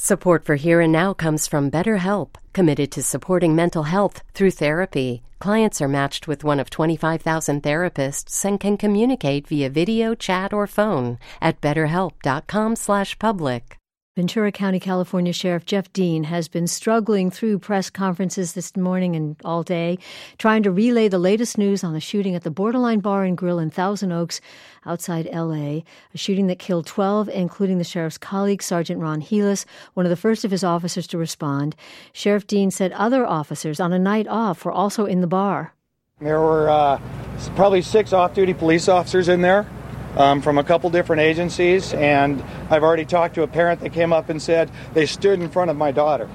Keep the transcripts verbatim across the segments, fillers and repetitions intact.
Support for Here and Now comes from BetterHelp, committed to supporting mental health through therapy. Clients are matched with one of twenty-five thousand therapists and can communicate via video, chat, or phone at betterhelp.com slash public. Ventura County, California Sheriff Jeff Dean has been struggling through press conferences this morning and all day, trying to relay the latest news on the shooting at the Borderline Bar and Grill in Thousand Oaks outside L A, a shooting that killed twelve, including the sheriff's colleague, Sergeant Ron Heelis, one of the first of his officers to respond. Sheriff Dean said other officers on a night off were also in the bar. There were uh, probably six off-duty police officers in there. Um, from a couple different agencies, and I've already talked to a parent that came up and said they stood in front of my daughter.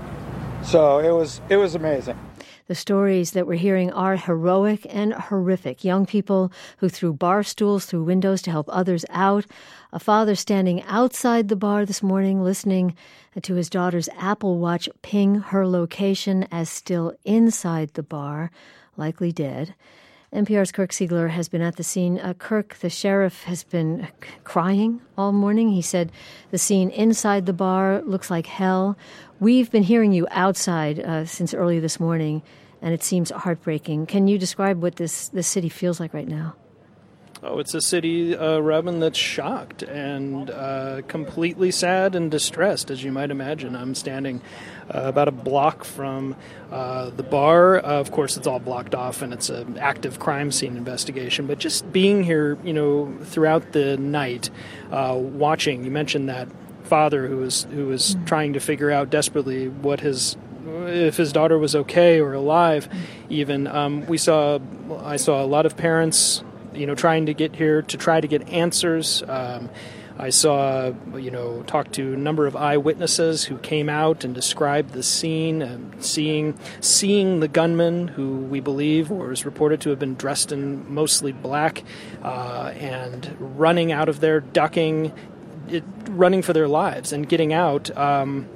So it was it was amazing. The stories that we're hearing are heroic and horrific. Young people who threw bar stools through windows to help others out. A father standing outside the bar this morning listening to his daughter's Apple Watch ping her location as still inside the bar, likely dead. N P R's Kirk Siegler has been at the scene. Uh, Kirk, the sheriff, has been c- crying all morning. He said the scene inside the bar looks like hell. We've been hearing you outside uh, since early this morning, and it seems heartbreaking. Can you describe what this, this city feels like right now? Oh, it's a city, uh, Robin, that's shocked and uh, completely sad and distressed, as you might imagine. I'm standing uh, about a block from uh, the bar. Uh, of course, it's all blocked off, and it's an active crime scene investigation. But just being here, you know, throughout the night, uh, watching. You mentioned that father who was who was mm-hmm. trying to figure out desperately what his. if his daughter was okay or alive. Mm-hmm. Even um, we saw, I saw a lot of parents. You know, trying to get here to try to get answers. Um, I saw, you know, talked to a number of eyewitnesses who came out and described the scene, um, seeing seeing the gunman, who we believe or is reported to have been dressed in mostly black, uh, and running out of there, ducking, it, running for their lives and getting out. Um,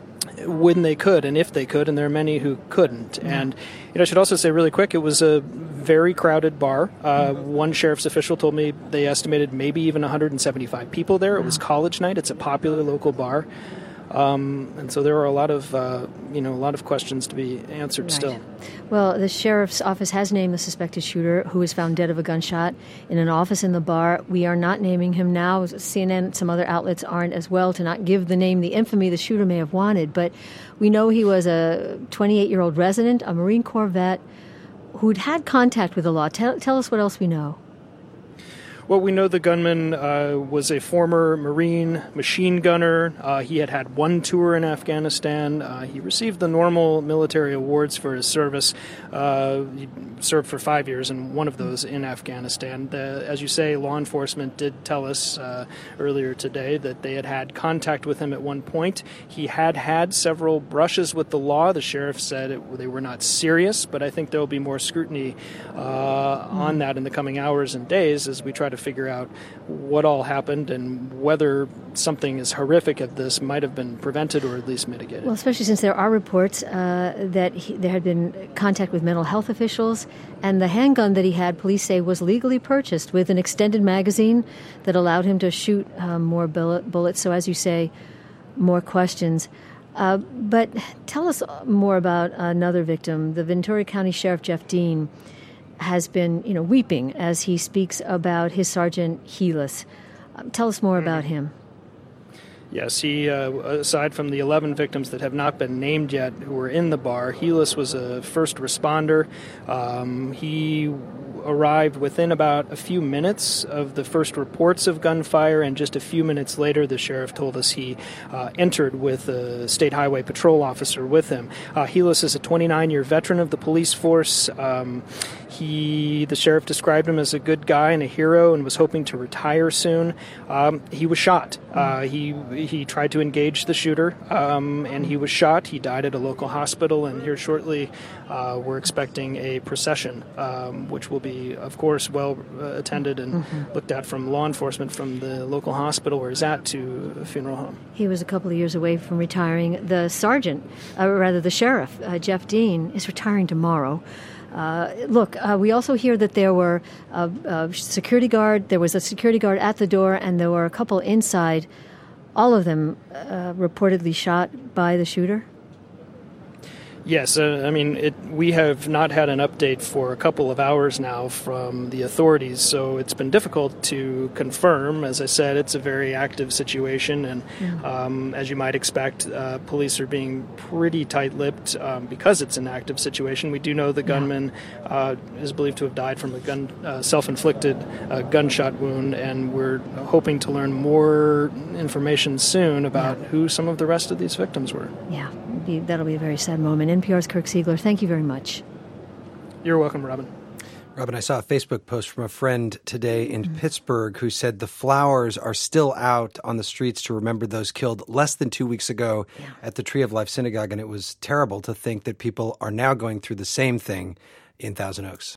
when they could and if they could, and there are many who couldn't. Mm-hmm. And you know, I should also say really quick, it was a very crowded bar. Uh, mm-hmm. One sheriff's official told me they estimated maybe even one hundred seventy-five people there. Wow. It was college night. It's a popular local bar. Um, and so there are a lot of, uh, you know, a lot of questions to be answered right. still. Well, the sheriff's office has named the suspected shooter, who was found dead of a gunshot in an office in the bar. We are not naming him now. C N N, some other outlets aren't as well, to not give the name, the infamy the shooter may have wanted. But we know he was a twenty-eight-year-old resident, a Marine Corps vet, who'd had contact with the law. Tell, tell us what else we know. Well, we know the gunman uh, was a former Marine machine gunner. Uh, he had had one tour in Afghanistan. Uh, he received the normal military awards for his service. Uh, he served for five years, and one of those in Afghanistan. The, as you say, law enforcement did tell us uh, earlier today that they had had contact with him at one point. He had had several brushes with the law. The sheriff said it, they were not serious, but I think there will be more scrutiny uh, on that in the coming hours and days as we try to to figure out what all happened and whether something as horrific as this might have been prevented or at least mitigated. Well, especially since there are reports uh, that he, there had been contact with mental health officials, and the handgun that he had, police say, was legally purchased with an extended magazine that allowed him to shoot um, more bullet, bullets. So, as you say, more questions. Uh, but tell us more about another victim, the Ventura County Sheriff Jeff Dean has been, you know, weeping as he speaks about his Sergeant Heelis. Um, tell us more about him. Yes, he, uh, aside from the eleven victims that have not been named yet who were in the bar, Heelis was a first responder. Um, he arrived within about a few minutes of the first reports of gunfire, and just a few minutes later, the sheriff told us he uh, entered with a state highway patrol officer with him. Uh, Heelis is a twenty-nine-year veteran of the police force. Um, he, the sheriff described him as a good guy and a hero and was hoping to retire soon. Um, he was shot. Uh, he he tried to engage the shooter, um, and he was shot. He died at a local hospital, and here shortly uh, we're expecting a procession, um, which will be, of course, well uh, attended and mm-hmm. looked at from law enforcement from the local hospital where he's at to a funeral home. He was a couple of years away from retiring. The sergeant, uh, rather the sheriff, uh, Jeff Dean, is retiring tomorrow. Uh, look, uh, we also hear that there were a, a security guard, there was a security guard at the door, and there were a couple inside. all of them uh, reportedly shot by the shooter? Yes, uh, I mean, it, we have not had an update for a couple of hours now from the authorities, so it's been difficult to confirm. As I said, it's a very active situation, and mm. um, as you might expect, uh, police are being pretty tight-lipped um, because it's an active situation. We do know the gunman uh, is believed to have died from a gun, uh, self-inflicted uh, gunshot wound, and we're hoping to learn more information soon about yeah. who some of the rest of these victims were. Yeah, that'll be a very sad moment. N P R's Kirk Siegler, thank you very much. You're welcome, Robin. Robin, I saw a Facebook post from a friend today in mm-hmm. Pittsburgh who said the flowers are still out on the streets to remember those killed less than two weeks ago yeah. at the Tree of Life Synagogue, and it was terrible to think that people are now going through the same thing in Thousand Oaks.